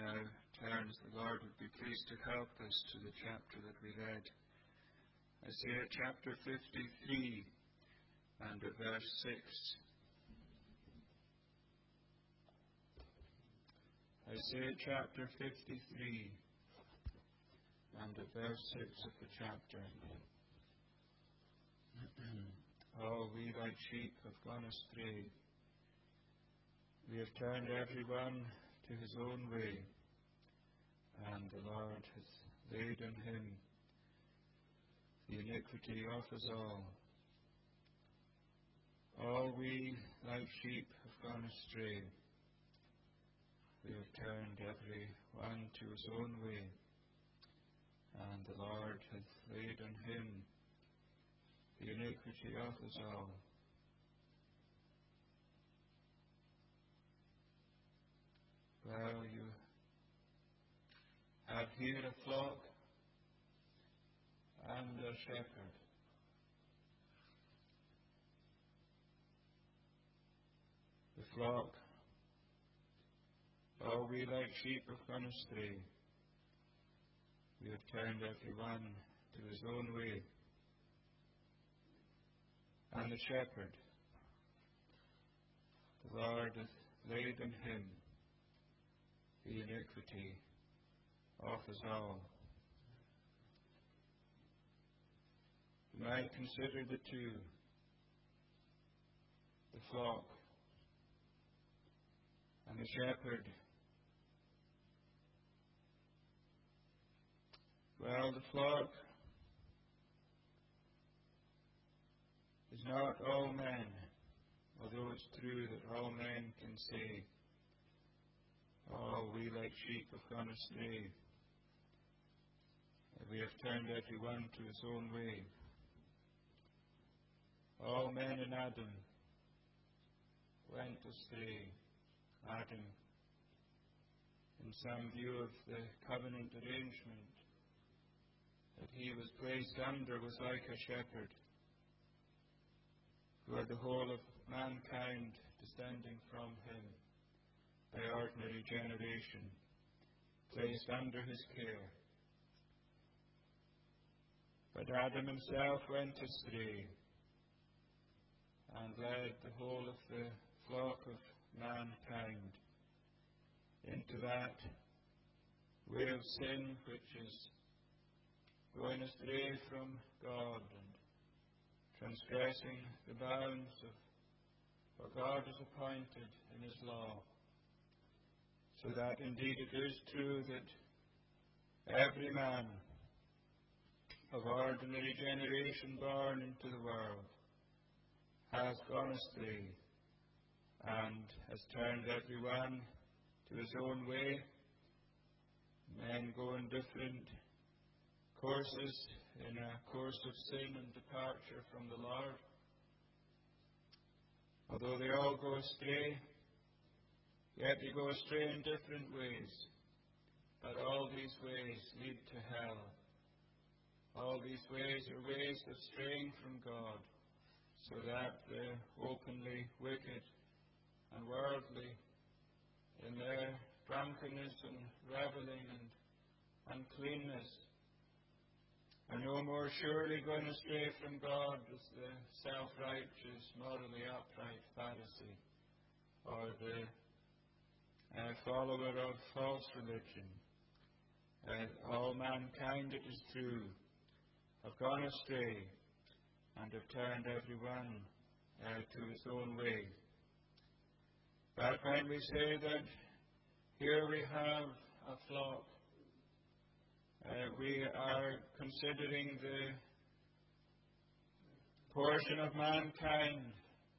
now turn, as the Lord would be pleased to help us to the chapter that we read. Isaiah chapter 53 and at verse 6. Isaiah chapter 53 and at verse 6 of the chapter. All we like sheep have gone astray. We have turned every one to his own way, and the Lord hath laid on him the iniquity of us all. All we like sheep have gone astray. We have turned every one to his own way, and the Lord hath laid on him the iniquity of us all. Well, you have here a flock and a shepherd. The flock, all we like sheep have gone astray. We have turned every one to his own way. And the shepherd, the Lord hath laid on him the iniquity of us all. You might consider the two, the flock and the shepherd. Well, the flock is not all men, although it's true that all men can say, "All we like sheep have gone astray. We have turned every one to his own way." All men in Adam went astray. Adam, in some view of the covenant arrangement that he was placed under, was like a shepherd, who had the whole of mankind descending from him by ordinary generation, placed under his care. But Adam himself went astray and led the whole of the flock of mankind into that way of sin which is going astray from God and transgressing the bounds of what God has appointed in his law. So that indeed it is true that every man of ordinary generation born into the world has gone astray and has turned every one to his own way. Men go in different courses in a course of sin and departure from the Lord. Although they all go astray, yet they go astray in different ways. But all these ways lead to hell. All these ways are ways of straying from God, so that the openly wicked and worldly, in their drunkenness and revelling and uncleanness, are no more surely going astray from God as the self-righteous, morally upright Pharisee or the follower of false religion. All mankind, it is true, have gone astray and have turned every one to his own way. But when we say that here we have a flock, we are considering the portion of mankind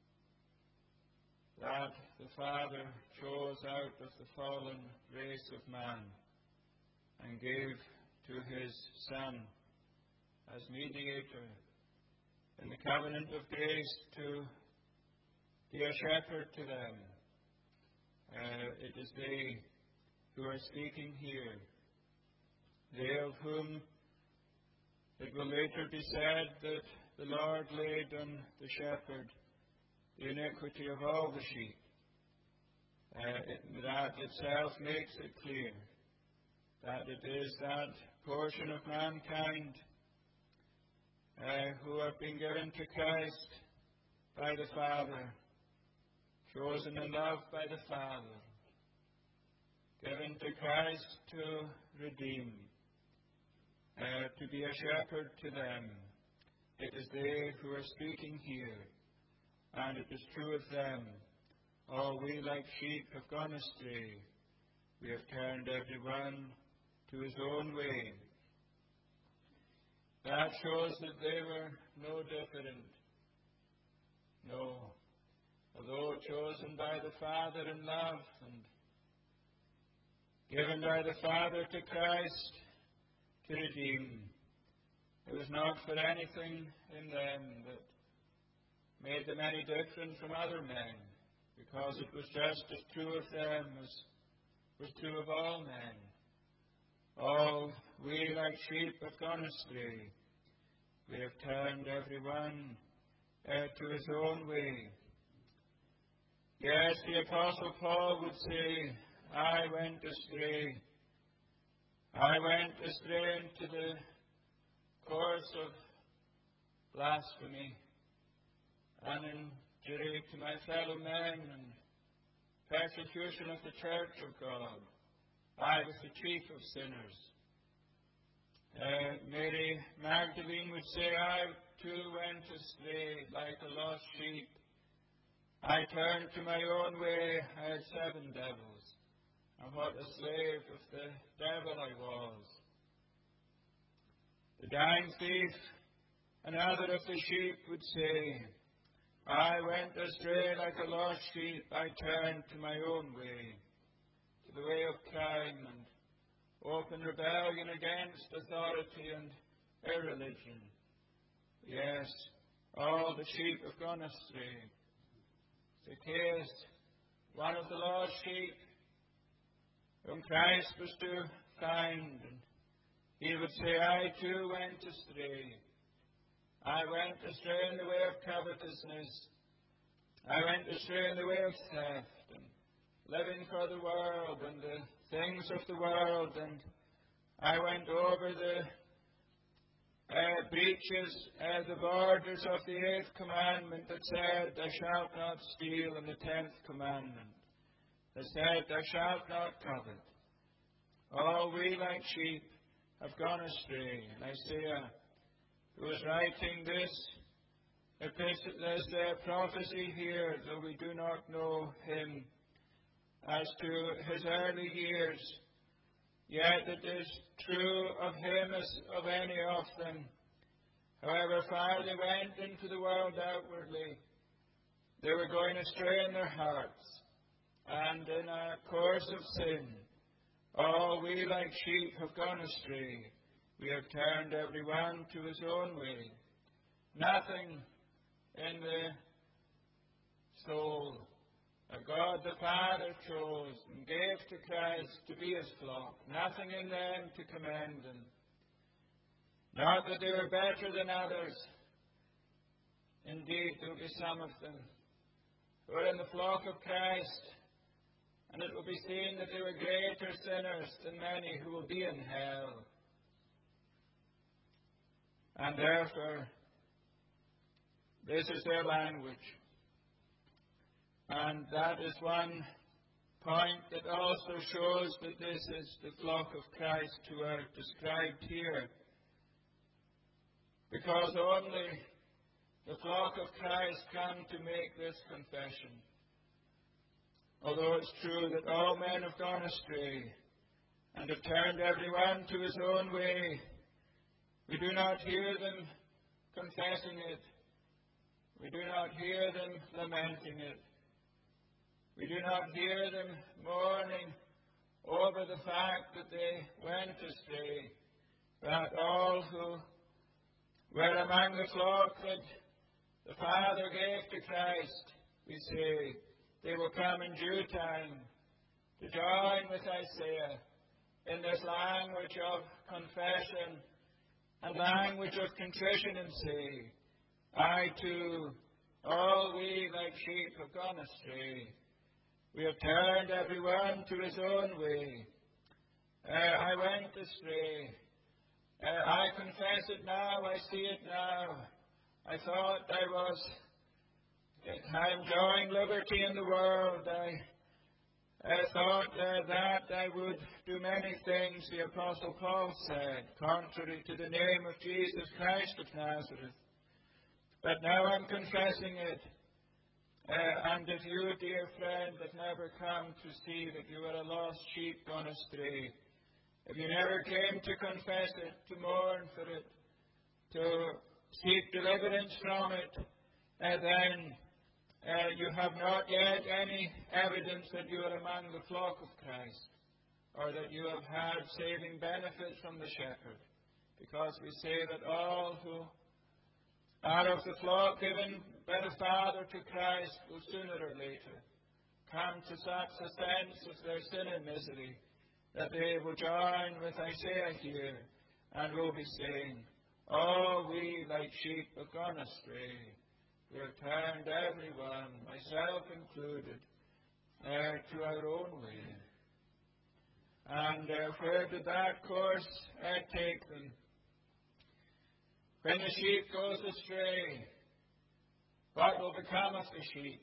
that the Father chose out of the fallen race of man and gave to his Son as mediator in the covenant of grace to be a shepherd to them. It is they who are speaking here, they of whom it will later be said that the Lord laid on the shepherd the iniquity of all the sheep. That itself makes it clear that it is that portion of mankind who have been given to Christ by the Father, chosen and loved by the Father, given to Christ to redeem, to be a shepherd to them. It is they who are speaking here, and it is true of them. All we like sheep have gone astray. We have turned every one to his own way. That shows that they were no different. No. Although chosen by the Father in love and given by the Father to Christ to redeem, it was not for anything in them that made them any different from other men, because it was just as true of them as was true of all men. All we like sheep have gone astray. We have turned every one to his own way. Yes, the Apostle Paul would say, I went astray. I went astray into the course of blasphemy and injury to my fellow men and persecution of the Church of God. I was the chief of sinners. Mary Magdalene would say, I too went astray like a lost sheep. I turned to my own way. I had 7 devils. And what a slave of the devil I was. The dying thief, another of the sheep, would say, I went astray like a lost sheep. I turned to my own way, to the way of crime and open rebellion against authority and irreligion. Yes, all the sheep have gone astray. Zacchaeus, one of the lost sheep, whom Christ was to find, and he would say, I too went astray. I went astray in the way of covetousness. I went astray in the way of theft and living for the world and the things of the world. And I went over the breaches, the borders of the 8th commandment that said, Thou shalt not steal, and the 10th commandment that said, Thou shalt not covet. All we like sheep have gone astray. And Isaiah, who is writing this prophecy here, though we do not know him as to his early years, yet it is true of him as of any of them. However far they went into the world outwardly, they were going astray in their hearts, and in a course of sin. All we like sheep have gone astray. We have turned every one to his own way. Nothing in the soul that God the Father chose and gave to Christ to be his flock. Nothing in them to commend them. Not that they were better than others. Indeed, there will be some of them who are in the flock of Christ, and it will be seen that they were greater sinners than many who will be in hell. And therefore, this is their language. And that is one point that also shows that this is the flock of Christ who are described here. Because only the flock of Christ come to make this confession. Although it's true that all men have gone astray and have turned every one to his own way, we do not hear them confessing it. We do not hear them lamenting it. We do not hear them mourning over the fact that they went astray, but all who were among the flock that the Father gave to Christ, we say, they will come in due time to join with Isaiah in this language of confession and language of contrition and say, I too, all we like sheep have gone astray. We have turned every one to his own way. I astray. I confess it now. I see it now. I thought I'm enjoying liberty in the world. I thought that I would do many things, the Apostle Paul said, contrary to the name of Jesus Christ of Nazareth. But now I'm confessing it. And if you, dear friend, have never come to see that you are a lost sheep gone astray, if you never came to confess it, to mourn for it, to seek deliverance from it, then you have not yet any evidence that you are among the flock of Christ, or that you have had saving benefits from the shepherd. Because we say that all who are of the flock given by the Father to Christ will sooner or later come to such a sense of their sin and misery that they will join with Isaiah here and will be saying, "All we like sheep have gone astray. We have turned every one, myself included, to our own way." And where did that course take them? When the sheep goes astray, what will become of the sheep?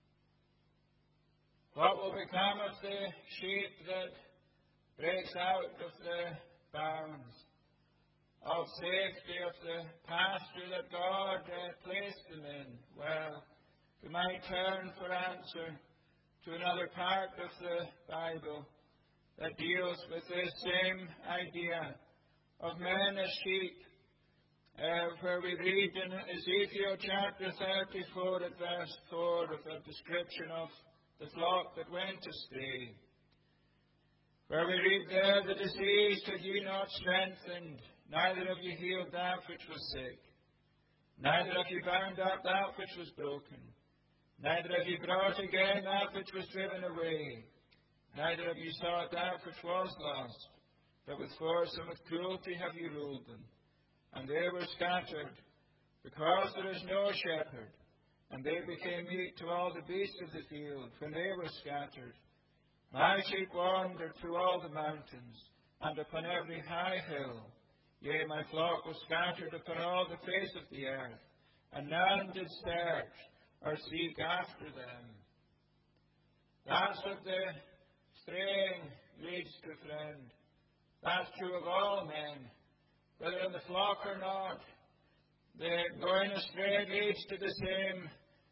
What will become of the sheep that breaks out of the bounds of safety of the pasture that God placed them in? Well, we might turn for answer to another part of the Bible that deals with this same idea of men as sheep, where we read in Ezekiel chapter 34 at verse 4 of a description of the flock that went astray, where we read there, "The diseased have ye not strengthened, neither have ye healed that which was sick, neither have ye bound up that which was broken, neither have ye brought again that which was driven away, neither have ye sought that which was lost, but with force and with cruelty have ye ruled them. And they were scattered, because there is no shepherd, and they became meat to all the beasts of the field when they were scattered. My sheep wandered through all the mountains, and upon every high hill. Yea, my flock was scattered upon all the face of the earth, and none did search or seek after them." That's what the straying leads to, friend. That's true of all men, whether in the flock or not. The going astray leads to the same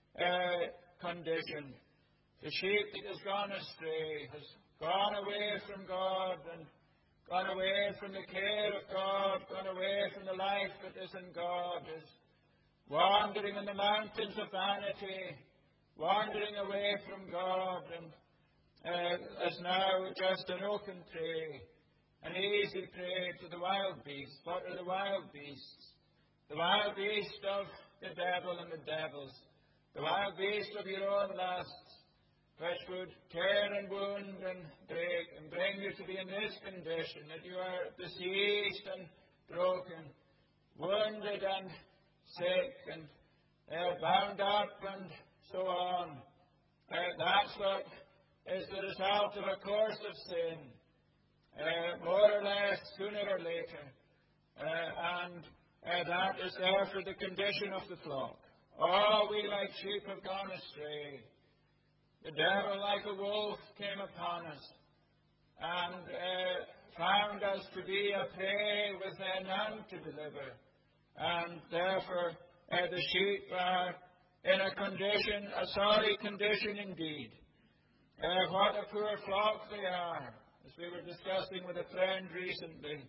condition. The sheep that has gone astray has gone away from God and gone away from the care of God, gone away from the life that is in God, is wandering in the mountains of vanity, wandering away from God, and is now just an open prey, an easy prey to the wild beasts. What are the wild beasts? The wild beast of the devil and the devils. The wild beast of your own lusts, which would tear and wound and break and bring you to be in this condition, that you are diseased and broken, wounded and sick, and bound up and so on. That's what is the result of a course of sin, more or less, sooner or later. And that is therefore the condition of the flock. All we like sheep have gone astray. The devil like a wolf came upon us and found us to be a prey with none to deliver. And therefore the sheep are in a condition, a sorry condition indeed. What a poor flock they are. As we were discussing with a friend recently,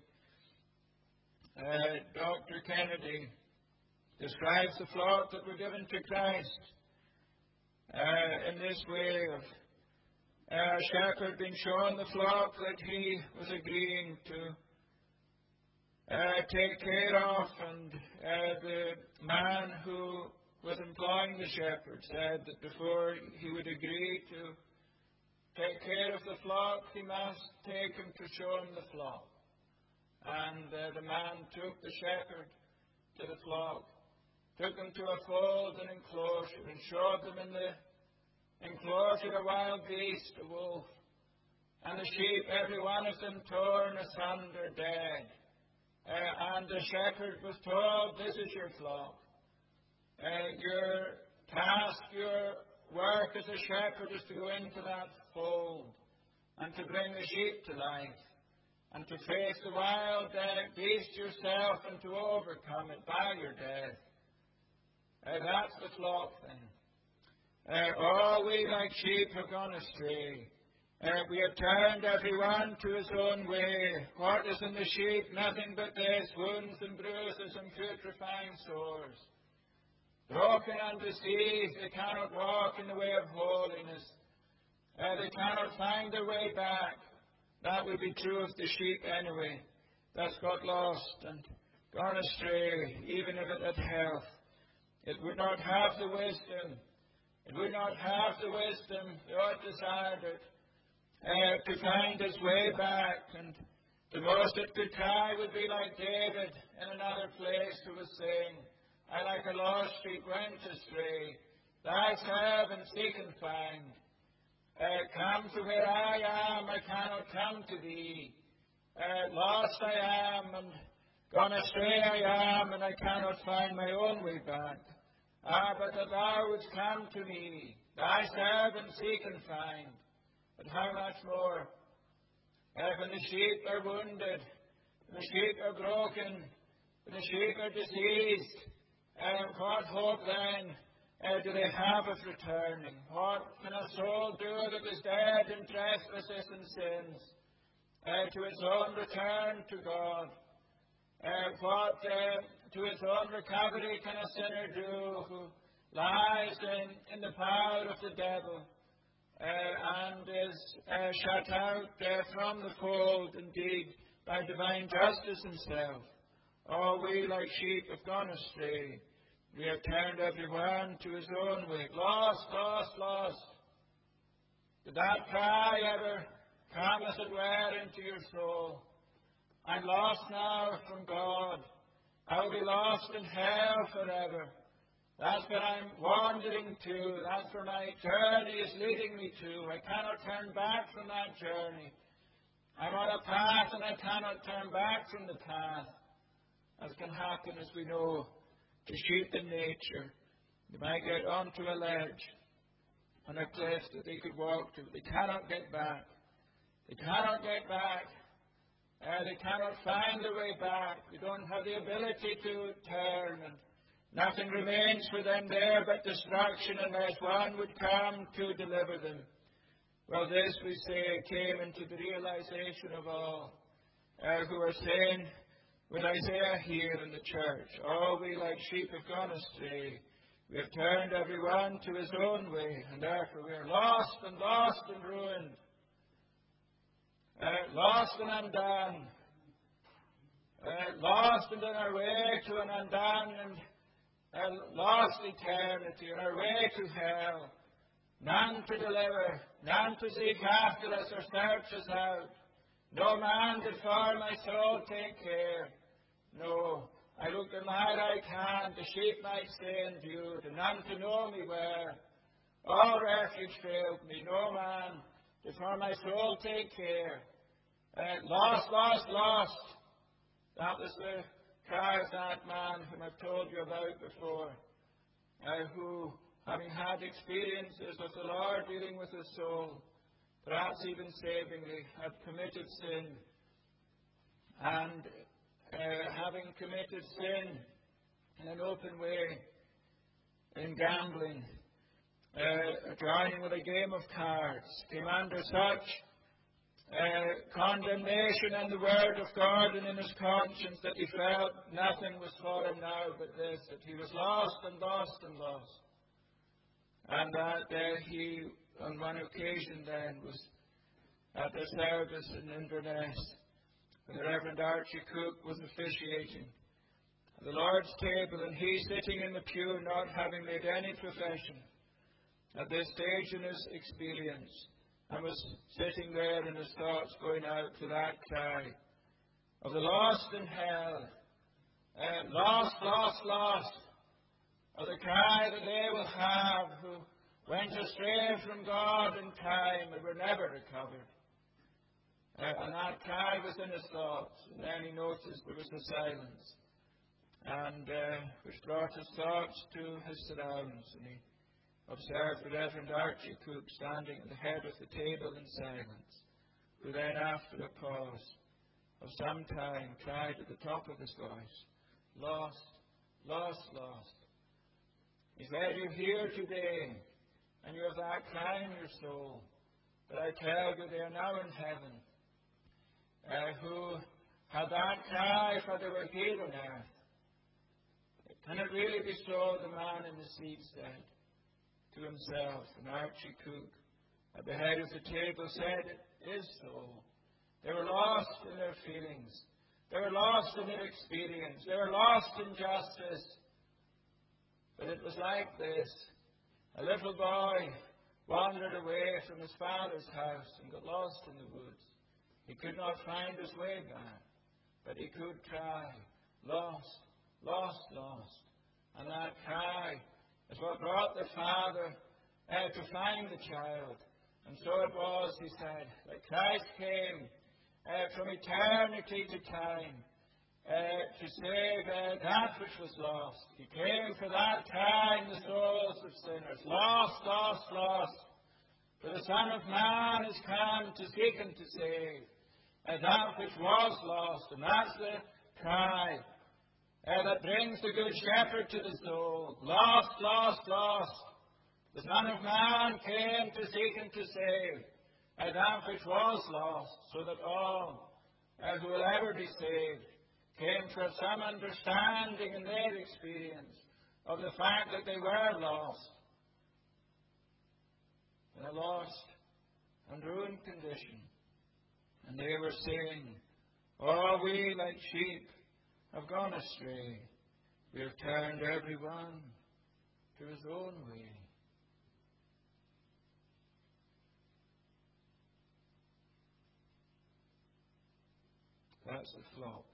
Dr. Kennedy describes the flock that were given to Christ in this way of a shepherd being shown the flock that he was agreeing to take care of, and the man who was employing the shepherd said that before he would agree to take care of the flock, he must take him to show him the flock. And the man took the shepherd to the flock, took them to a fold and enclosure, and showed them in the enclosure a wild beast, a wolf, and the sheep, every one of them, torn asunder, dead. And the shepherd was told, this is your flock. Your task, your work as a shepherd is to go into that fold and to bring the sheep to life and to face the wild beast yourself and to overcome it by your death. That's the flock thing. All we like sheep have gone astray. We have turned everyone to his own way. What is in the sheep? Nothing but this, wounds and bruises and putrefying sores. Broken and deceived, they cannot walk in the way of holiness. They cannot find their way back. That would be true of the sheep anyway. That's got lost and gone astray, even if it had health. It would not have the wisdom. It would not have the wisdom God desired it. To find his way back, and the most it could try would be like David in another place who was saying, I like a lost sheep went astray. Thou serve and seek and find. Come to where I am, I cannot come to thee. Lost I am, and gone astray I am, and I cannot find my own way back. But that thou wouldst come to me, thy serve and seek and find. But how much more? When the sheep are wounded, when the sheep are broken, when the sheep are diseased, what hope then do they have of returning? What can a soul do that is dead in trespasses and sins to its own return to God? What to its own recovery can a sinner do who lies in the power of the devil? And is shut out from the fold, indeed, by divine justice himself. All we like sheep have gone astray. We have turned everyone to his own way. Lost, lost, lost. Did that cry ever come, as it were, into your soul? I'm lost now from God. I will be lost in hell forever. That's what I'm wandering to. That's where my journey is leading me to. I cannot turn back from that journey. I'm on a path and I cannot turn back from the path. As can happen, as we know, to sheep in nature. They might get onto a ledge, on a cliff that they could walk to. They cannot get back. They cannot get back. They cannot find their way back. They don't have the ability to turn, and nothing remains for them there but destruction unless one would come to deliver them. Well, this, we say, came into the realization of all who are saying, with Isaiah here in the church, all we like sheep have gone astray. We have turned everyone to his own way, and therefore we are lost and ruined. Lost and undone. Lost and on our way to an undone and lost eternity, on our way to hell. None to deliver, none to seek after us or search us out. No man did for my soul take care. No, I looked in my right hand, the sheep might stay in view, and none to know me where. All refuge failed me, no man did for my soul take care. Lost, lost, lost. That was the cry of that man whom I've told you about before, who, having had experiences of the Lord dealing with his soul, perhaps even savingly, had committed sin, and having committed sin in an open way, in gambling, joining with a game of cards, came under such condemnation in the Word of God and in his conscience that he felt nothing was for him now but this, that he was lost and lost and lost. And that he, on one occasion then, was at the service in Inverness. The Reverend Archie Cook was officiating at the Lord's table, and he sitting in the pew, not having made any profession at this stage in his experience, and was sitting there in his thoughts going out to that cry of the lost in hell, lost, lost, lost, of the cry that they will have who went astray from God in time and were never recovered. And that cry was in his thoughts. And then he noticed there was a silence, and which brought his thoughts to his surroundings. And he observed the Reverend Archie Cook standing at the head of the table in silence, who then, after a pause of some time, cried at the top of his voice, "Lost, lost, lost." He's led you here today, and you have that cry in your soul. But I tell you, they are now in heaven, who had that cry, for they were here on earth. Can it really be so? The man in the seat said to himself, and Archie Cook, at the head of the table, said, "It is so." They were lost in their feelings. They were lost in their experience. They were lost in justice. But it was like this. A little boy wandered away from his father's house and got lost in the woods. He could not find his way back, but he could cry, "Lost, lost, lost." And that cry is what brought the father to find the child. And so it was, he said, that Christ came from eternity to time to save that which was lost. He came for that time, the souls of sinners. Lost, lost, lost. For the Son of Man is come to seek and to save that which was lost. And that's the cry that brings the Good Shepherd to the soul. Lost, lost, lost. The Son of Man came to seek and to save that which was lost, so that all who will ever be saved came to have some understanding in their experience of the fact that they were lost, in a lost and ruined condition. And they were saying, "All we like sheep have gone astray. We have turned every one to his own way." That's the flock.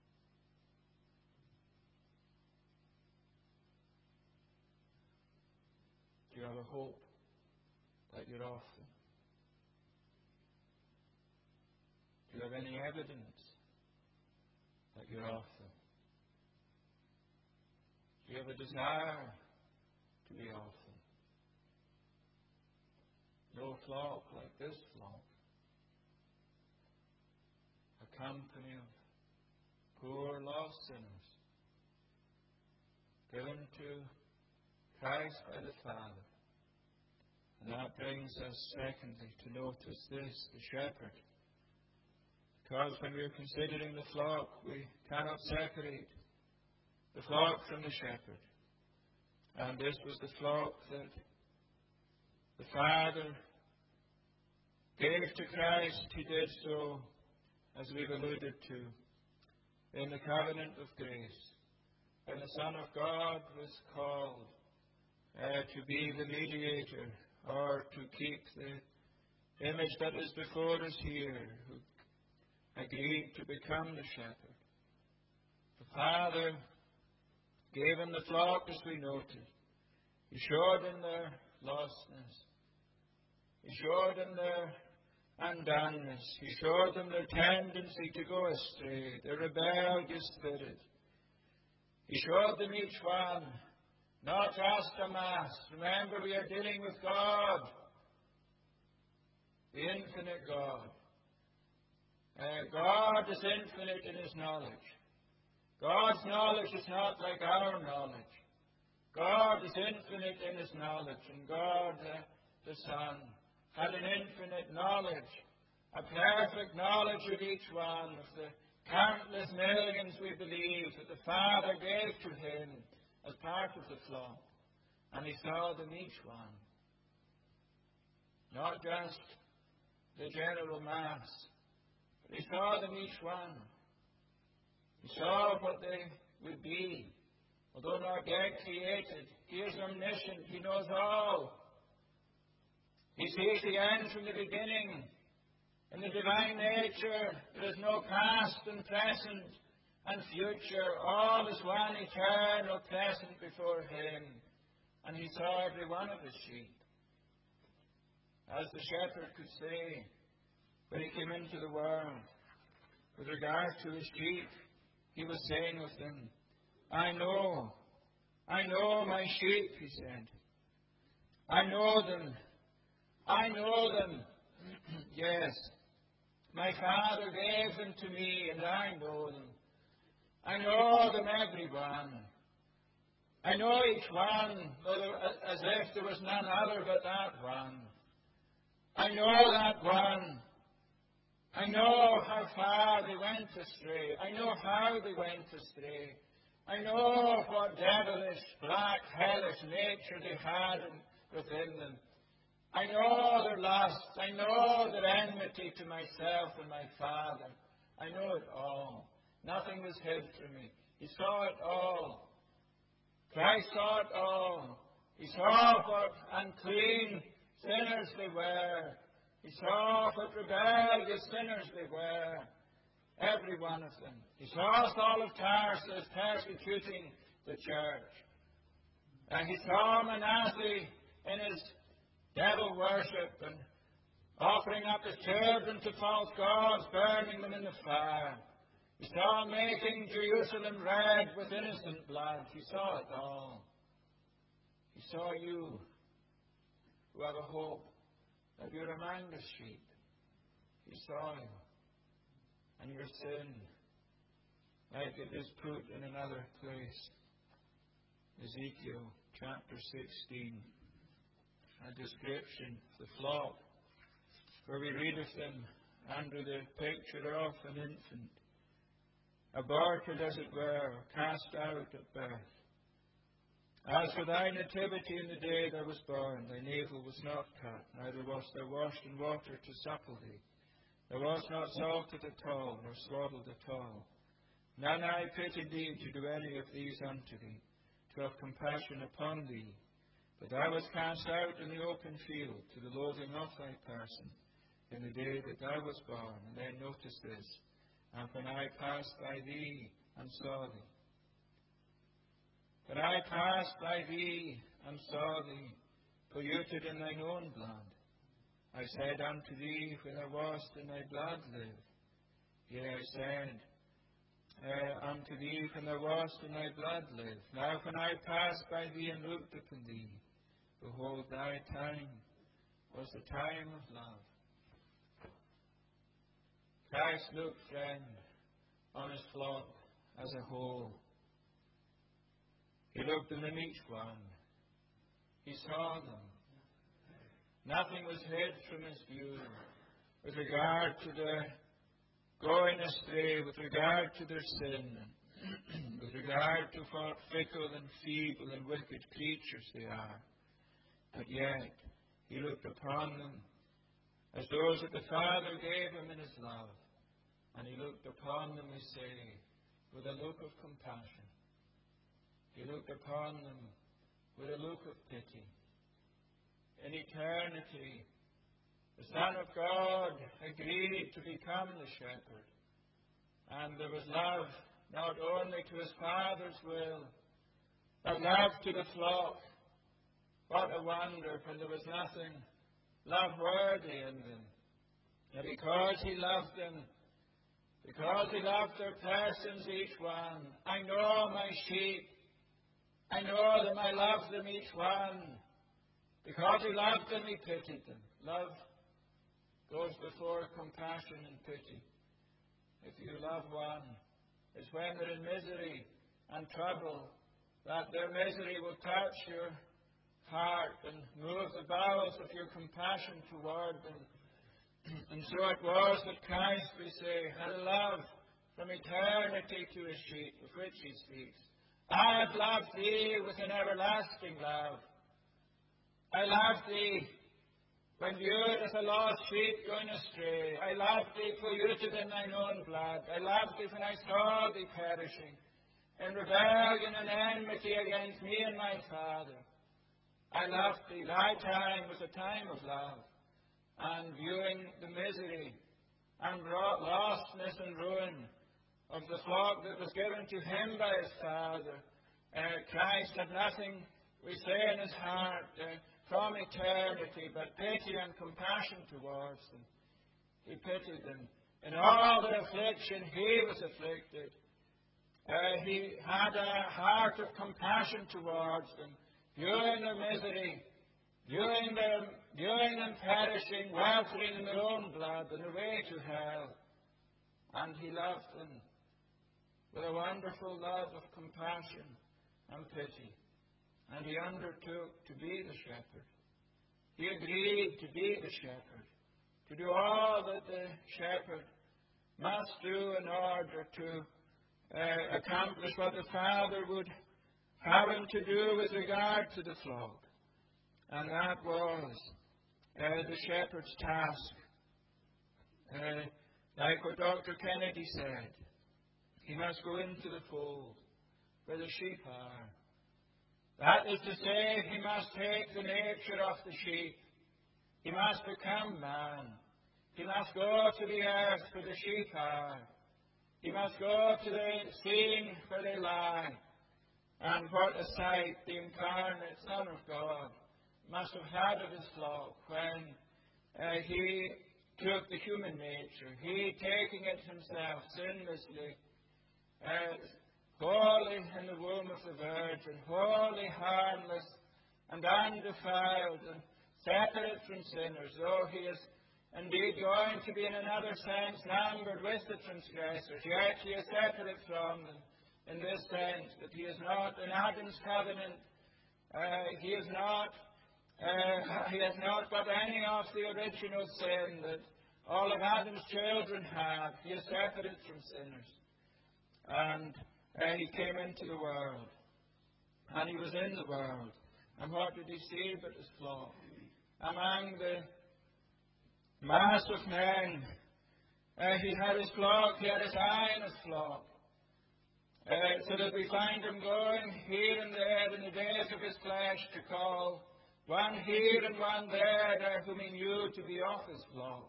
Do you have a hope that you're off them? Do you have any evidence that you're off them? Do you have a desire to be off them? No flock like this flock. A company of poor lost sinners given to Christ by the Father. And that brings us, secondly, to notice this, the shepherd. Because when we're considering the flock, we cannot separate the flock from the shepherd. And this was the flock that the Father gave to Christ. He did so, as we've alluded to, in the covenant of grace, when the Son of God was called to be the mediator, or to keep the image that is before us here, who agreed to become the shepherd. The Father gave him the flock, as we noted. He showed them their lostness. He showed them their undoneness. He showed them their tendency to go astray, their rebellious spirit. He showed them each one, not just a mass. Remember, we are dealing with God, the infinite God. God is infinite in His knowledge. God's knowledge is not like our knowledge. God is infinite in His knowledge, and God, the Son, had an infinite knowledge, a perfect knowledge of each one, of the countless millions, we believe, that the Father gave to Him as part of the flock. And He saw them each one. Not just the general mass, but He saw them each one. He saw what they would be. Although not yet created, He is omniscient. He knows all. He sees the end from the beginning. In the divine nature, there is no past and present and future. All is one eternal present before Him. And He saw every one of His sheep. As the shepherd could say, when he came into the world, with regard to his sheep, he was saying of them, I know my sheep, he said. I know them. Yes, my Father gave them to me, and I know them. I know them, every one. I know each one, as if there was none other but that one. I know that one. I know how far they went astray. I know how they went astray. I know what devilish, black, hellish nature they had within them. I know their lust. I know their enmity to myself and my Father. I know it all. Nothing was hid from me. He saw it all. Christ saw it all. He saw what unclean sinners they were. He saw what rebellious sinners they were. Every one of them. He saw Saul of Tarsus persecuting the church. And he saw Manasseh in his devil worship and offering up his children to false gods, burning them in the fire. He saw making Jerusalem red with innocent blood. He saw it all. He saw you who have a hope that you're among the sheep. He saw you and your sin, like it is put in another place. Ezekiel chapter 16, a description of the flock, where we read of them under the picture of an infant, aborted as it were, or cast out at birth. As for thy nativity in the day thou wast born, thy navel was not cut, neither wast thou washed in water to supple thee. Thou wast not salted at all, nor swaddled at all. None I pitied thee to do any of these unto thee, to have compassion upon thee. But thou wast cast out in the open field, to the loathing of thy person, in the day that thou wast born. And then notice this, and when I passed by thee and saw thee. When I passed by thee and saw thee, polluted in thine own blood, I said unto thee, when thou wast in thy blood live. Yea, I said unto thee, when thou wast in thy blood live. Now when I passed by thee and looked upon thee, behold, thy time was the time of love. Christ looked, friend, on his flock as a whole. He looked at them each one. He saw them. Nothing was hid from his view with regard to their going astray, with regard to their sin, with regard to what fickle and feeble and wicked creatures they are. But yet, he looked upon them as those that the Father gave him in his love. And he looked upon them, we say, with a look of compassion. He looked upon them with a look of pity. In eternity, the Son of God agreed to become the shepherd. And there was love not only to his Father's will, but love to the flock. What a wonder when there was nothing love-worthy in them. And because he loved them, because he loved their persons, each one, I know my sheep. I know them, I love them, each one. Because he loved them, he pitied them. Love goes before compassion and pity. If you love one, it's when they're in misery and trouble that their misery will touch your heart and move the bowels of your compassion toward them. And so it was that Christ, we say, had a love from eternity to his sheep, of which he speaks. I have loved thee with an everlasting love. I loved thee when viewed as a lost sheep going astray. I loved thee polluted in thine own blood. I loved thee when I saw thee perishing in rebellion and enmity against me and my Father. I loved thee. Thy time was a time of love. And viewing the misery and lostness and ruin of the flock that was given to him by his Father, Christ had nothing, we say, in his heart from eternity but pity and compassion towards them. He pitied them. In all their affliction, He was afflicted. He had a heart of compassion towards them, viewing their misery, viewing them perishing, weltering in their own blood on their way to hell. And He loved them with a wonderful love of compassion and pity. And He undertook to be the shepherd. He agreed to be the shepherd, to do all that the shepherd must do in order to accomplish what the Father would have Him to do with regard to the flock. And that was the shepherd's task. Like what Dr. Kennedy said, he must go into the fold where the sheep are. That is to say, he must take the nature of the sheep. He must become man. He must go to the earth where the sheep are. He must go to the scene where they lie. And what a sight the incarnate Son of God must have had of His flock when He took the human nature, He taking it Himself sinlessly, holy in the womb of the Virgin, holy, harmless, and undefiled, and separate from sinners, though He is indeed going to be in another sense numbered with the transgressors, yet He is separate from them in this sense that He is not in Adam's covenant. He has not got any of the original sin that all of Adam's children have. He is separate from sinners. And He came into the world. And He was in the world. And what did He see but His flock? Among the mass of men, He had His flock, He had His eye on His flock. So that we find Him going here and there in the days of His flesh to call one here and one there whom He knew to be of His flock.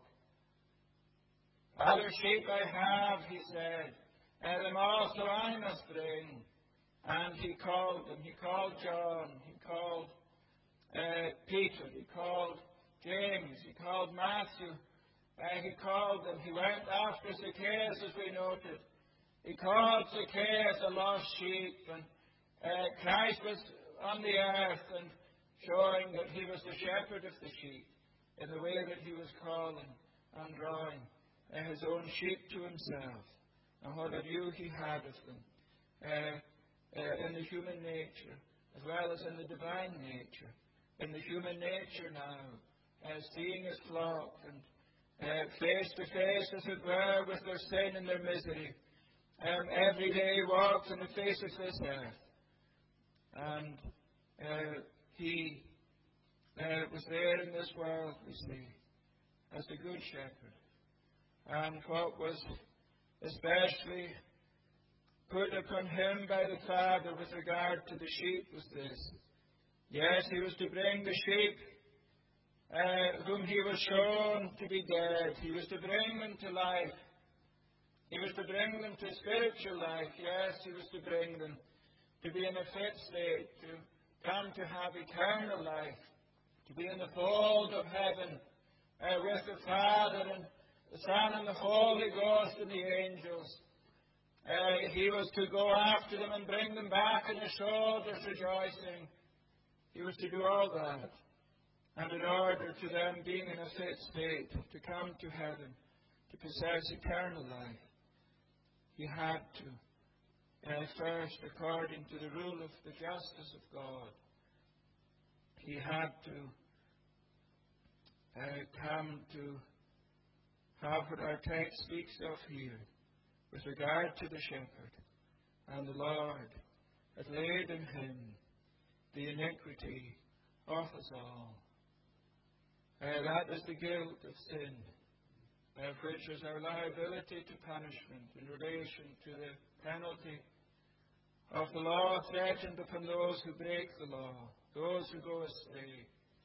Other sheep I have, He said, them also I must bring. And He called them. He called John. He called Peter. He called James. He called Matthew. He called them. He went after Zacchaeus, as we noted. He called Zacchaeus a lost sheep. And Christ was on the earth and showing that He was the shepherd of the sheep in the way that He was calling and drawing His own sheep to Himself. And what a view He had of them in the human nature as well as in the divine nature. In the human nature now, seeing His flock and face to face, as it were, with their sin and their misery. Every day He walks on the face of this earth. And He was there in this world, we see, as the Good Shepherd. And what was especially put upon Him by the Father with regard to the sheep was this. Yes, He was to bring the sheep whom He was shown to be dead. He was to bring them to life. He was to bring them to spiritual life. Yes, He was to bring them to be in a fit state, to come to have eternal life, to be in the fold of heaven with the Father and the Son and the Holy Ghost and the angels. He was to go after them and bring them back on His shoulders rejoicing. He was to do all that. And in order to them being in a fit state to come to heaven, to possess eternal life, He had to, first, according to the rule of the justice of God, He had to come to have what our text speaks of here with regard to the shepherd. And the Lord had laid in Him the iniquity of us all. That is the guilt of sin, which is our liability to punishment in relation to the penalty of the law threatened upon those who break the law, those who go astray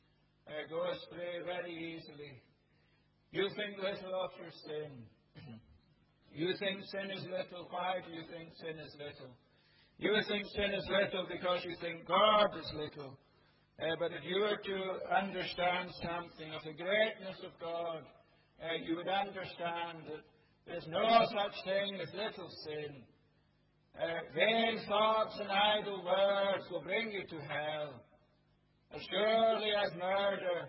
very easily. You think little of your sin. You think sin is little. Why do you think sin is little? You think sin is little because you think God is little. But if you were to understand something of the greatness of God you would understand that there's no such thing as little sin. Vain thoughts and idle words will bring you to hell. As surely as murder,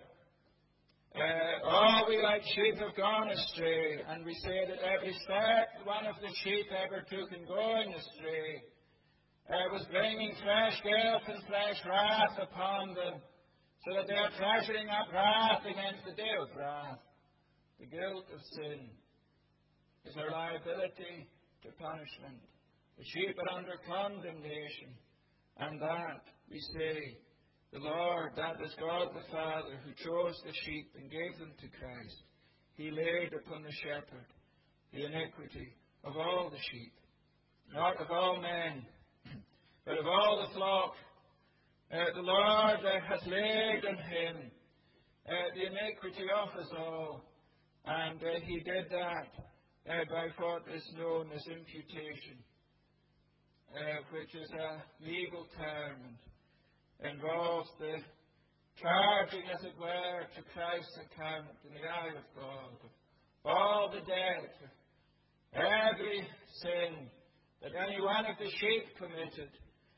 all we like sheep have gone astray, and we say that every step one of the sheep ever took in going astray was bringing fresh guilt and fresh wrath upon them, so that they are treasuring up wrath against the day of wrath. The guilt of sin is our liability to punishment. The sheep are under condemnation, and that, we say, the Lord, that is God the Father, who chose the sheep and gave them to Christ. He laid upon the shepherd the iniquity of all the sheep, not of all men, but of all the flock. The Lord hath laid on him the iniquity of us all, and he did that by what is known as imputation, which is a legal term and involves the charging, as it were, to Christ's account in the eye of God all the debt, every sin that any one of the sheep committed.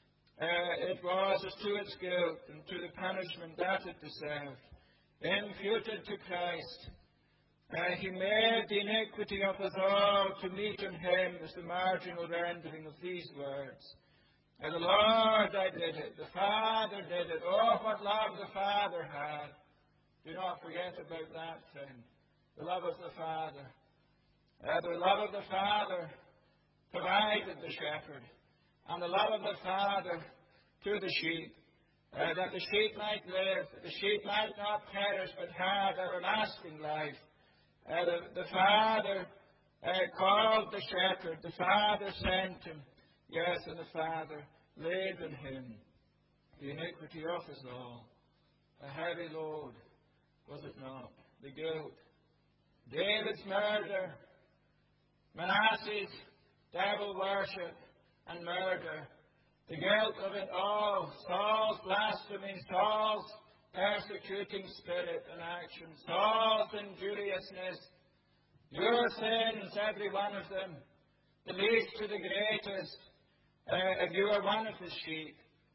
It was as to its guilt and to the punishment that it deserved, imputed to Christ. He made the iniquity of us all to meet in him, as the marginal rendering of these words. The Lord, I did it. The Father did it. Oh, what love the Father had. Do not forget about that thing. The love of the Father. The love of the Father provided the shepherd, and the love of the Father to the sheep, that the sheep might live, that the sheep might not perish, but have everlasting life. The Father called the shepherd. The Father sent him. Yes, and the Father laid on him the iniquity of us all. A heavy load, was it not? The guilt. David's murder, Manasseh's devil worship and murder, the guilt of it all, Saul's blasphemy, Saul's persecuting spirit and action, Saul's injuriousness, your sins, every one of them, the least to the greatest. If you are one of the sheep,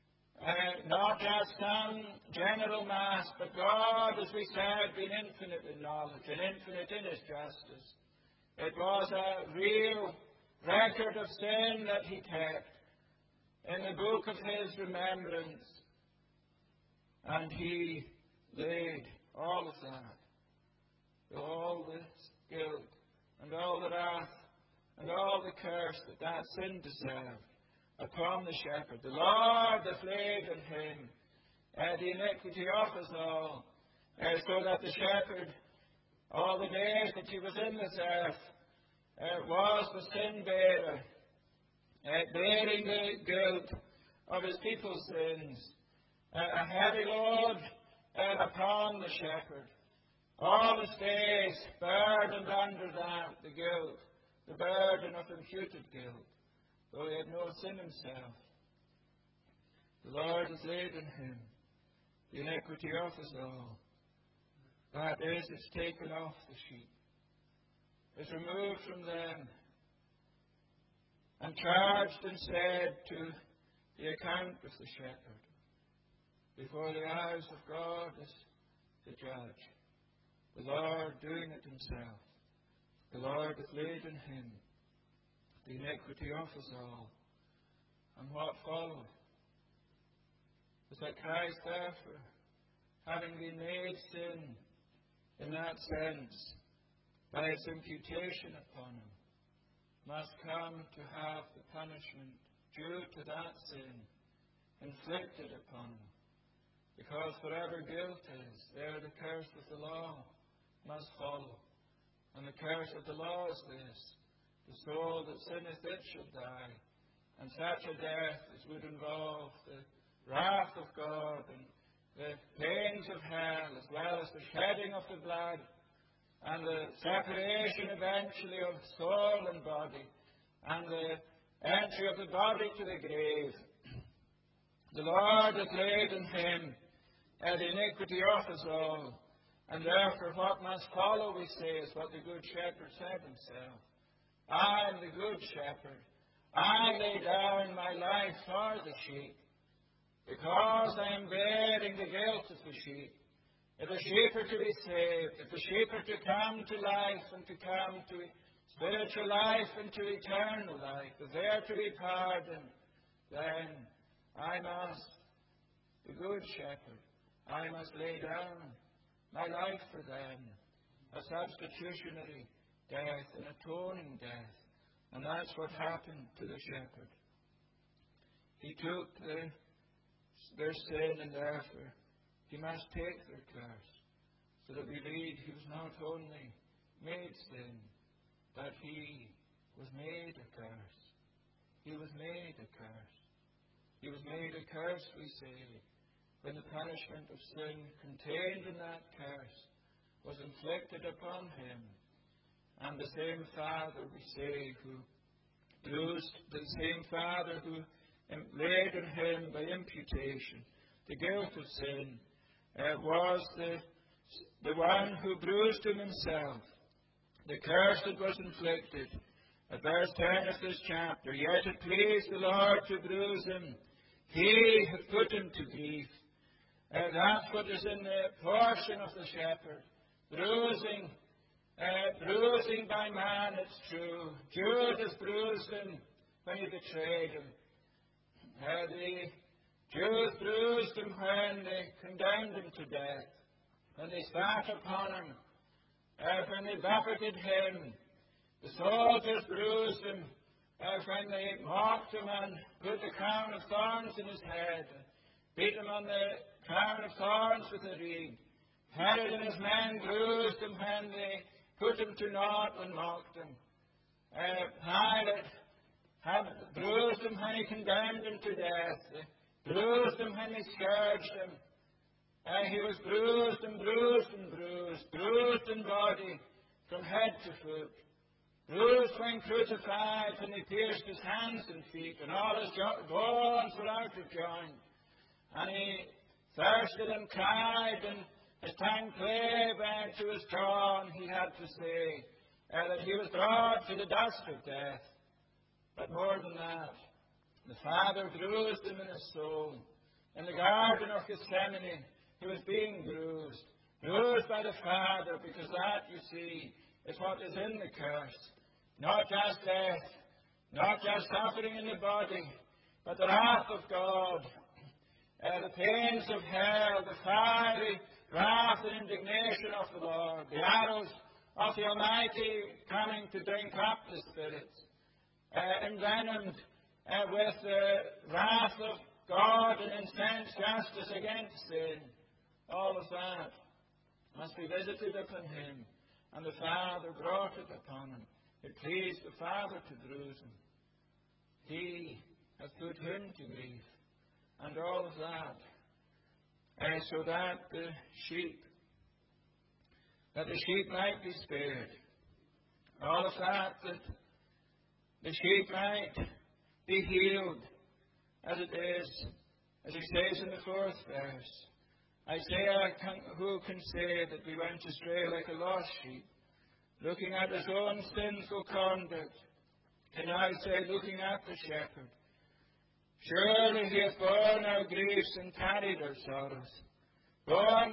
not just some general mass, but God, as we said, being infinite in knowledge and infinite in his justice. It was a real record of sin that he kept in the book of his remembrance. And he laid all of that, all the guilt, and all the wrath, and all the curse that sin deserved, upon the shepherd. The Lord hath laid on him the iniquity of us all, so that the shepherd, all the days that he was in this earth, was the sin bearer, bearing the guilt of his people's sins, a heavy load upon the shepherd. All his days burdened under that, the guilt, the burden of imputed guilt, though he had no sin himself. The Lord has laid on him the iniquity of us all. That is, it's taken off the sheep. It's removed from them and charged instead to the account of the shepherd before the eyes of God as the judge. The Lord doing it himself. The Lord hath laid on him the iniquity of us all. And what followed was that Christ, therefore, having been made sin in that sense by its imputation upon him, must come to have the punishment due to that sin inflicted upon him. Because wherever guilt is, there the curse of the law must follow. And the curse of the law is this: the soul that sinneth, it shall die. And such a death as would involve the wrath of God and the pains of hell, as well as the shedding of the blood and the separation eventually of soul and body and the entry of the body to the grave. The Lord hath laid on him the iniquity of us all. And therefore what must follow, we say, is what the Good Shepherd said himself. I am the Good Shepherd. I lay down my life for the sheep, because I am bearing the guilt of the sheep. If the sheep are to be saved, if the sheep are to come to life and to come to spiritual life and to eternal life, if they are to be pardoned, then I must, the Good Shepherd, I must lay down my life for them, a substitutionary death, an atoning death. And that's what happened to the shepherd. He took their sin, and therefore he must take their curse. So that we read he was not only made sin, but he was made a curse. He was made a curse. He was made a curse, we say, when the punishment of sin contained in that curse was inflicted upon him. And the same Father, we say, who bruised, the same Father who laid on him by imputation the guilt of sin, was the one who bruised him himself. The curse that was inflicted. At verse 10 of this chapter, yet it pleased the Lord to bruise him. He hath put him to grief. That's what is in the portion of the shepherd. Bruising by man, it's true. Judas bruised him when he betrayed him. The Jews bruised him when they condemned him to death, when they spat upon him, when they buffeted him. The soldiers bruised him when they mocked him and put the crown of thorns in his head, beat him on the crown of thorns with a reed. Herod and his men bruised him when they put him to naught and mocked him. Pilate had bruised him when he condemned him to death. Bruised him when he scourged him. He was bruised and bruised and bruised. Bruised in body from head to foot. Bruised when crucified, when they pierced his hands and feet, and all his bones were out of joint. And he thirsted and cried, and his tongue clave to his tongue, he had to say, that he was brought to the dust of death. But more than that, the Father bruised him in his soul. In the Garden of Gethsemane, he was being bruised. Bruised by the Father, because that, you see, is what is in the curse. Not just death, not just suffering in the body, but the wrath of God, the pains of hell, the fiery wrath and indignation of the Lord, the arrows of the Almighty coming to drink up the spirits, envenomed with the wrath of God and intense justice against sin. All of that must be visited upon him, and the Father brought it upon him. It pleased the Father to bruise him. He hath put him to grief, and all of that, so that the sheep might be spared. All of that the sheep might be healed, as it is, as he says in the 4th verse. Isaiah, who can say that we went astray like a lost sheep, looking at his own sinful conduct, can I say, looking at the shepherd, surely he hath borne our griefs and carried our sorrows, borne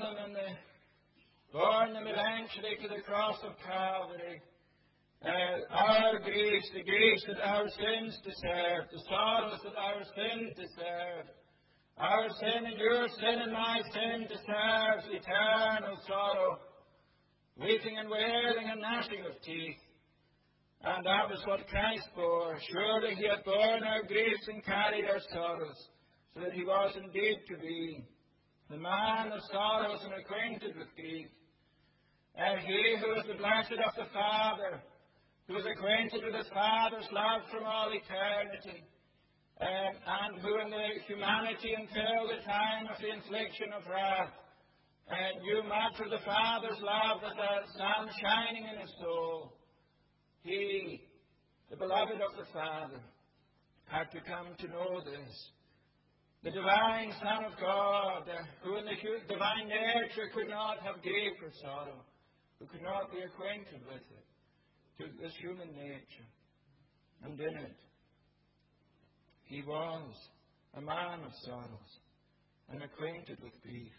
them eventually to the cross of Calvary. Our griefs, the griefs that our sins deserve, the sorrows that our sins deserve. Our sin and your sin and my sin deserves eternal sorrow, weeping and wailing and gnashing of teeth. And that was what Christ bore. Surely he hath borne our griefs and carried our sorrows, so that he was indeed to be the man of sorrows and acquainted with grief. He who is the blessed of the Father, who is acquainted with his Father's love from all eternity, and who in the humanity until the time of the infliction of wrath, knew much of the Father's love as the sun shining in his soul. He, the beloved of the Father, had to come to know this. the divine Son of God, who in the divine nature could not have grief or sorrow, who could not be acquainted with it, took this human nature, and in it he was a man of sorrows and acquainted with grief.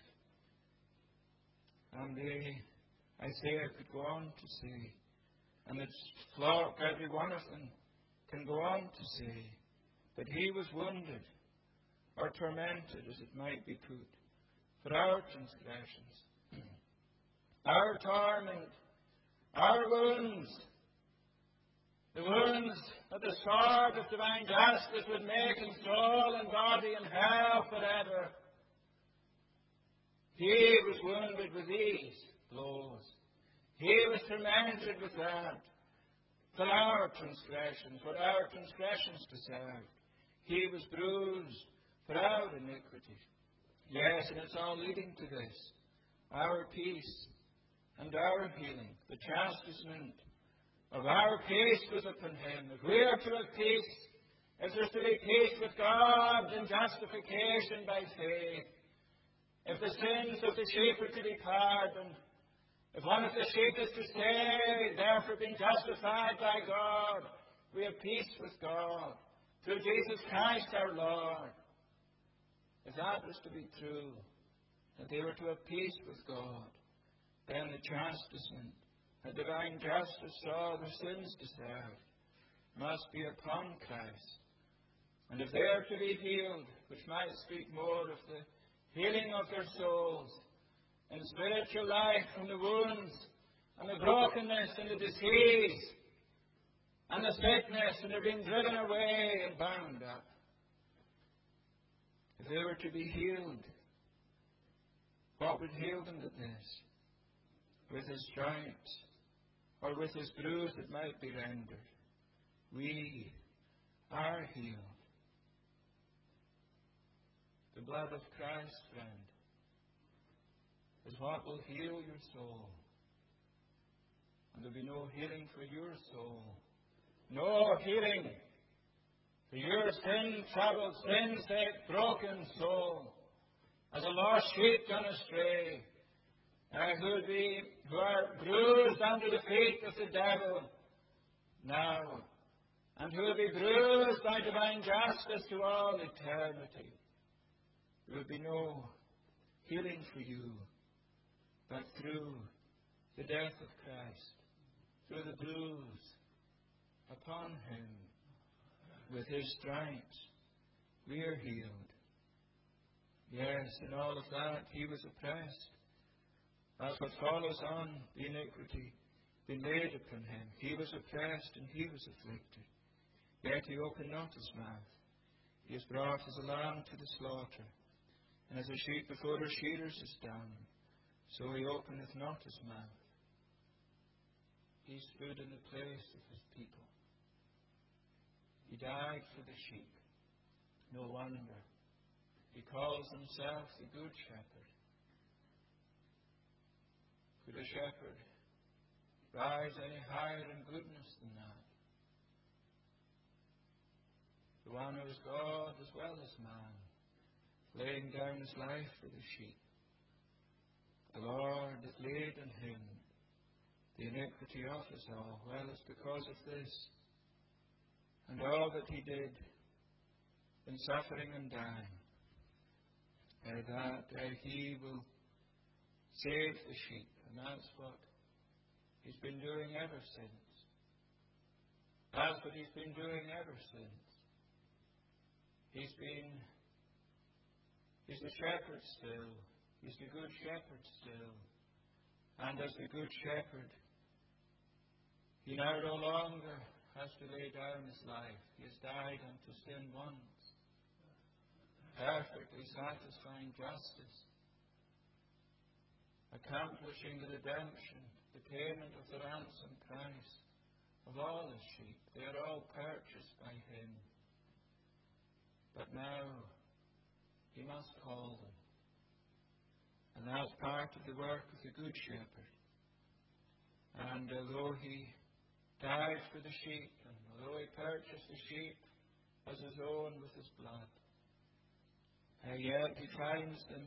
And Isaiah could go on to say, and its flock, every one of them, can go on to say, that he was wounded or tormented, as it might be put, for our transgressions, our torment, our wounds, the wounds that the sword of divine justice would make in soul and body and hell forever. He was wounded with these blows. He was tormented with that. For our transgressions, what our transgressions deserved. He was bruised for our iniquity. Yes, and it's all leading to this. Our peace and our healing, the chastisement of our peace was upon him. If we are to have peace, if there's to be peace with God and justification by faith, if the sins of the sheep are to be pardoned, if one of the sheep is to stay, therefore being justified by God, we have peace with God through Jesus Christ our Lord. If that was to be true, that they were to have peace with God, then the chastisement, the divine justice for all their sins deserved, must be upon Christ. And if they are to be healed, which might speak more of the healing of their souls, and spiritual life from the wounds and the brokenness and the disease and the sickness, and they're being driven away and bound up. If they were to be healed, what would heal them to this? With his stripes or with his bruise it might be rendered. We are healed. The blood of Christ, friend, is what will heal your soul. And there will be no healing for your soul. No healing for your sin-troubled, sin-sick, broken soul. As a lost sheep gone astray, who are bruised under the feet of the devil now, and who will be bruised by divine justice to all eternity. There will be no healing for you, but through the death of Christ, through the bruise upon him, with his stripes, we are healed. Yes, in all of that, he was oppressed. That's what follows on the iniquity being laid upon him. He was oppressed and he was afflicted. Yet he opened not his mouth. He is brought as a lamb to the slaughter, and as a sheep before her shearers is dumb, so he openeth not his mouth. He stood in the place of his people. He died for the sheep. No wonder. He calls himself the Good Shepherd. Could a shepherd rise any higher in goodness than that? The one who is God as well as man, laying down his life for the sheep. The Lord that laid on him the iniquity of us all. Well, it's because of this and all that he did in suffering and dying, that he will save the sheep. And that's what he's been doing ever since. That's what he's been doing ever since. He's the shepherd still. He's the good shepherd still. And as the good shepherd, he now no longer has to lay down his life. He has died unto sin once, perfectly satisfying justice, accomplishing the redemption, the payment of the ransom price of all his sheep. They are all purchased by him. But now he must call them. And that's part of the work of the Good Shepherd. And although he died for the sheep, and although he purchased the sheep as his own with his blood, Yet he finds them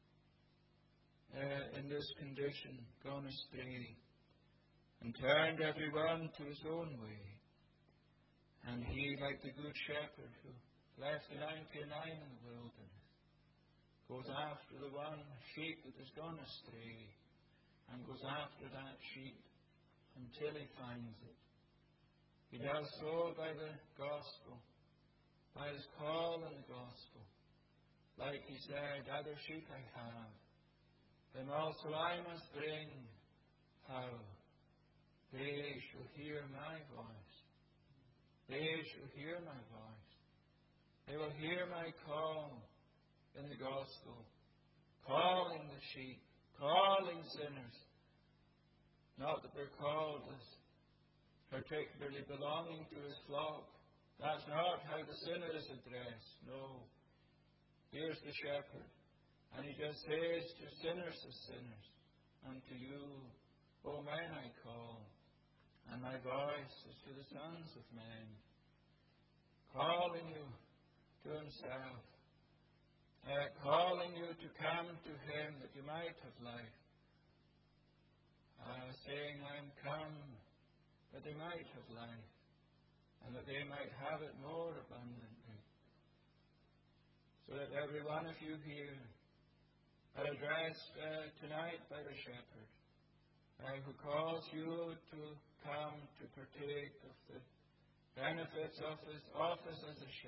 in this condition, gone astray, and turned every one to his own way. And he, like the good shepherd who left the 99 in the wilderness, goes after the one sheep that has gone astray, and goes after that sheep until he finds it. He does so by the gospel, by his call in the gospel. Like he said, other sheep I have, them also I must bring. How? They shall hear my voice. They shall hear my voice. They will hear my call in the gospel, calling the sheep, calling sinners. Not that they're called as particularly belonging to his flock. That's not how the sinner is addressed. No. Here's the shepherd. And he just says to sinners as sinners, unto you, O men, I call, and my voice is to the sons of men, calling you to himself, calling you to come to him that you might have life, saying, I am come that they might have life, and that they might have it more abundantly. So that every one of you here are addressed tonight by the shepherd, who calls you to come to partake of the benefits of his office as a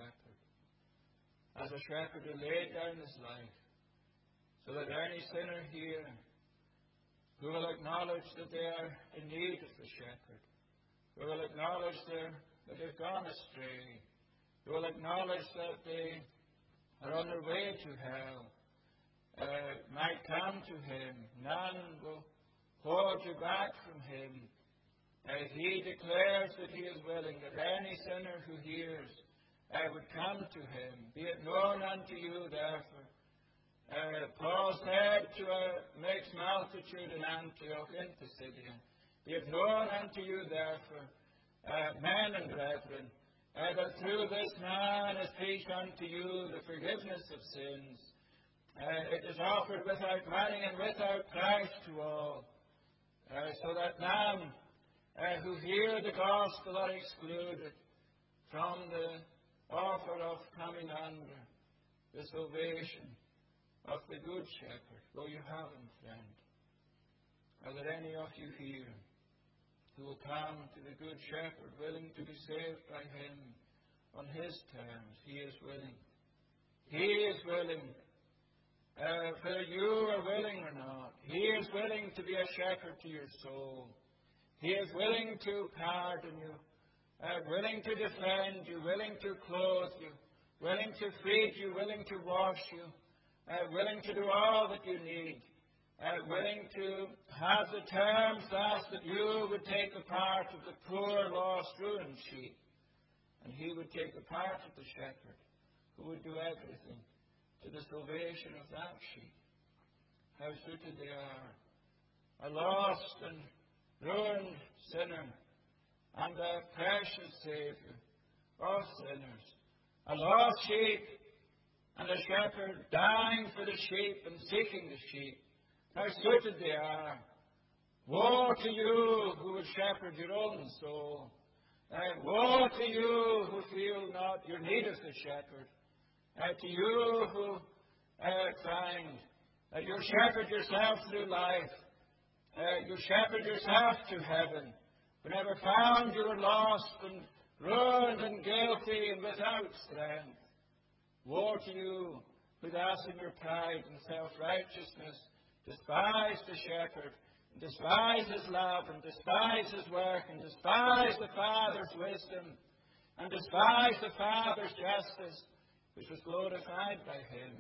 shepherd who laid down his life, so that any sinner here who will acknowledge that they are in need of the shepherd, who will acknowledge that they've gone astray, who will acknowledge that they are on their way to hell, might come to him. None will hold you back from him. He declares that he is willing that any sinner who hears would come to him. Be it known unto you, therefore. Paul said to a mixed multitude in Antioch in Pisidia, be it known unto you, therefore, men and brethren, that through this man is preached unto you the forgiveness of sins. It is offered without money and without price to all, so that none who hear the gospel are excluded from the offer of coming under the salvation of the Good Shepherd. Though you have him, friend. Are there any of you here who will come to the Good Shepherd, willing to be saved by him on his terms? He is willing. He is willing. Whether you are willing or not, he is willing to be a shepherd to your soul. He is willing to pardon you, willing to defend you, willing to clothe you, willing to feed you, willing to wash you, willing to do all that you need. Willing to have the terms thus that you would take the part of the poor, lost, ruined sheep, and he would take the part of the shepherd who would do everything to the salvation of that sheep. How suited they are. A lost and ruined sinner and a precious Saviour of sinners. A lost sheep and a shepherd dying for the sheep and seeking the sheep. How suited they are. Woe to you who would shepherd your own soul. Woe to you who feel not your need of the shepherd. To you who find that you shepherd yourself through life. You shepherd yourself to heaven. But never found you were lost and ruined and guilty and without strength. Woe to you who thus in your pride and self-righteousness despise the shepherd, and despise his love, and despise his work, and despise the Father's wisdom, and despise the Father's justice, which was glorified by him.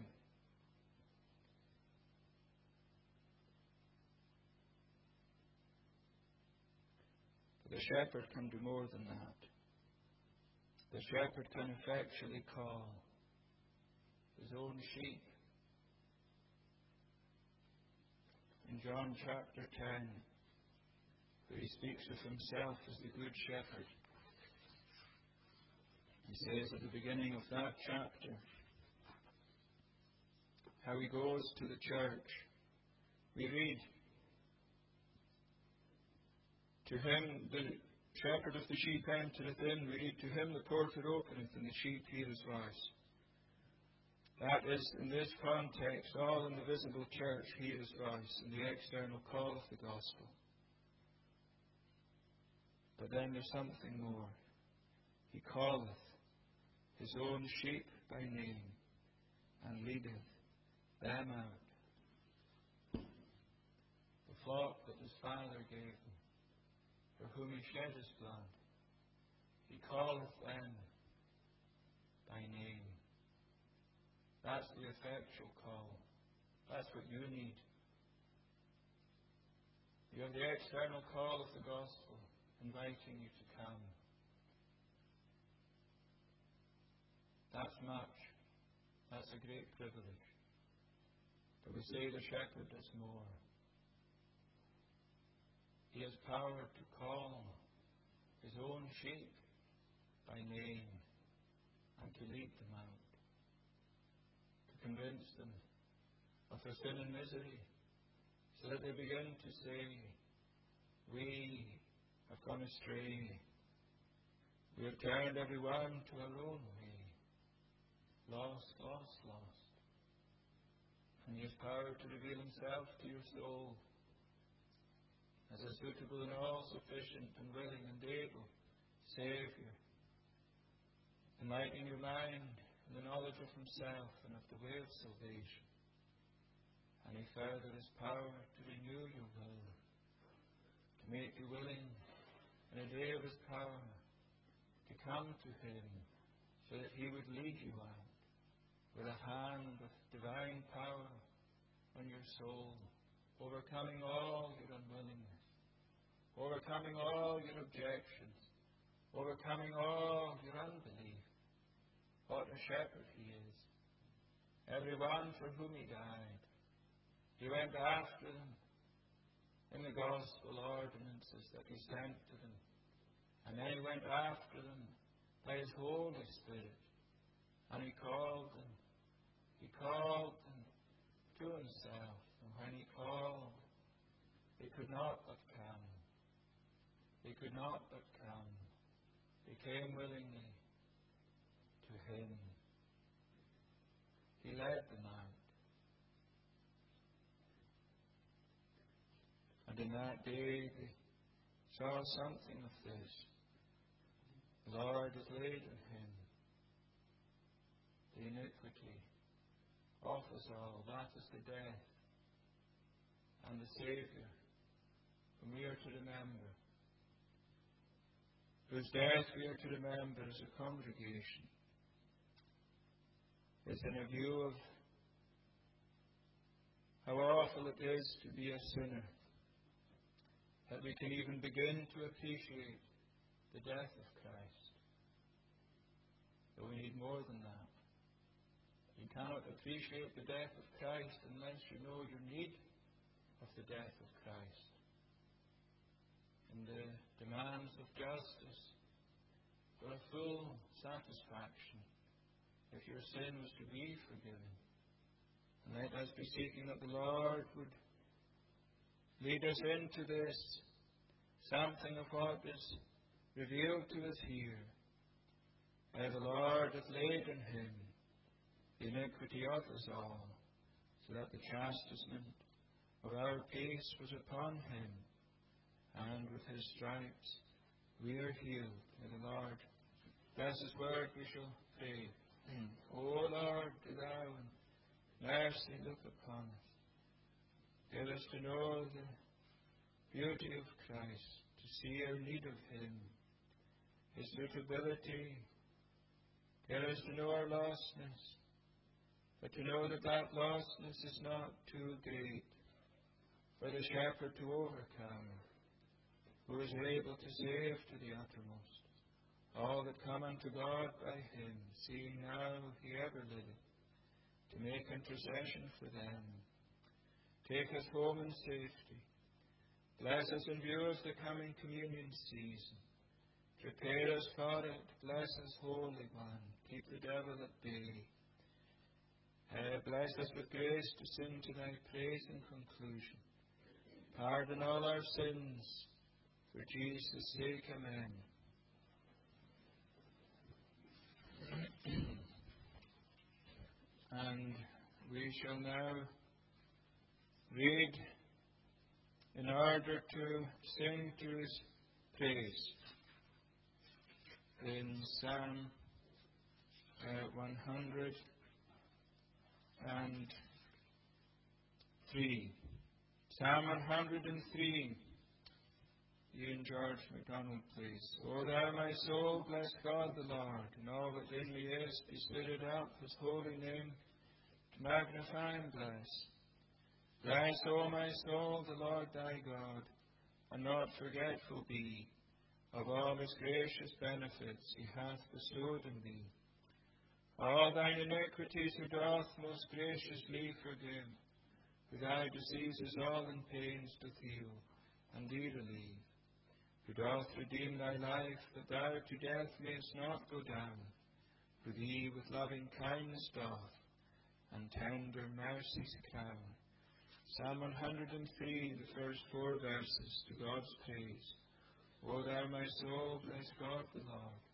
But the shepherd can do more than that. The shepherd can effectually call his own sheep. In John chapter 10, where he speaks of himself as the Good Shepherd, he says at the beginning of that chapter, how he goes to the church. We read, to him the shepherd of the sheep entereth in. We read, to him the porter openeth, and the sheep hear his voice. That is, in this context, all in the visible church hear his voice in the external call of the gospel. But then there's something more. He calleth his own sheep by name and leadeth them out. The flock that his Father gave him, for whom he shed his blood, he calleth them by name. That's the effectual call. That's what you need. You have the external call of the gospel inviting you to come. That's much. That's a great privilege. But we say the shepherd does more. He has power to call his own sheep by name and to lead them out, to convince them of their sin and misery, so that they begin to say, we have gone astray. We have turned every one to our own way. Lost, lost, lost. And he has power to reveal himself to your soul as a suitable and all-sufficient and willing and able Saviour, enlightening your mind in the knowledge of himself and of the way of salvation. And he further his power to renew your will, to make you willing in a day of his power to come to him so that he would lead you out with a hand of divine power on your soul, overcoming all your unwillingness, overcoming all your objections, overcoming all your unbelief. What a shepherd he is. Everyone for whom he died, he went after them in the gospel ordinances that he sent to them. And then he went after them by his Holy Spirit. And he called them to himself. And when he called, they could not but come. They could not but come. They came willingly to him. He led them out. And in that day they saw something of this. The Lord has laid on him the iniquity of us all. That is the death. And the Saviour, whom we are to remember, whose death we are to remember as a congregation, is in a view of how awful it is to be a sinner, that we can even begin to appreciate the death of Christ. But we need more than that. You cannot appreciate the death of Christ unless you know your need of the death of Christ and the demands of justice for a full satisfaction if your sin was to be forgiven. And let us be seeking that the Lord would lead us into this, something of what is revealed to us here. As the Lord hath laid on him the iniquity of us all, so that the chastisement of our peace was upon him, and with his stripes we are healed. May the Lord bless his word. We shall pray. O Lord, do thou in mercy look upon us. Give us to know the beauty of Christ, to see our need of him, his suitability. Give us to know our lostness, but to know that that lostness is not too great for the shepherd to overcome, who is able to save to the uttermost all that come unto God by him, seeing now he ever liveth to make intercession for them. Take us home in safety. Bless us in view of the coming communion season. Prepare us for it. Bless us, Holy One. Keep the devil at bay. Bless us with grace to sing to thy praise in conclusion. Pardon all our sins, for Jesus' sake, amen. And we shall now read in order to sing to his praise in Psalm 103. Psalm 103. Ian George MacDonald, please. O thou my soul, bless God the Lord, and all that in me is, be stirred up his holy name, to magnify and bless. Bless, O my soul, the Lord thy God, and not forgetful be of all his gracious benefits he hath bestowed on thee. All thine iniquities he doth most graciously forgive. Who thy diseases all in pains doth heal, and thee relieve. Who doth redeem thy life, that thou to death mayst not go down. Who thee with loving kindness doth, and tender mercies crown. Psalm 103, the first 4 verses, to God's praise. O thou my soul, bless God the Lord.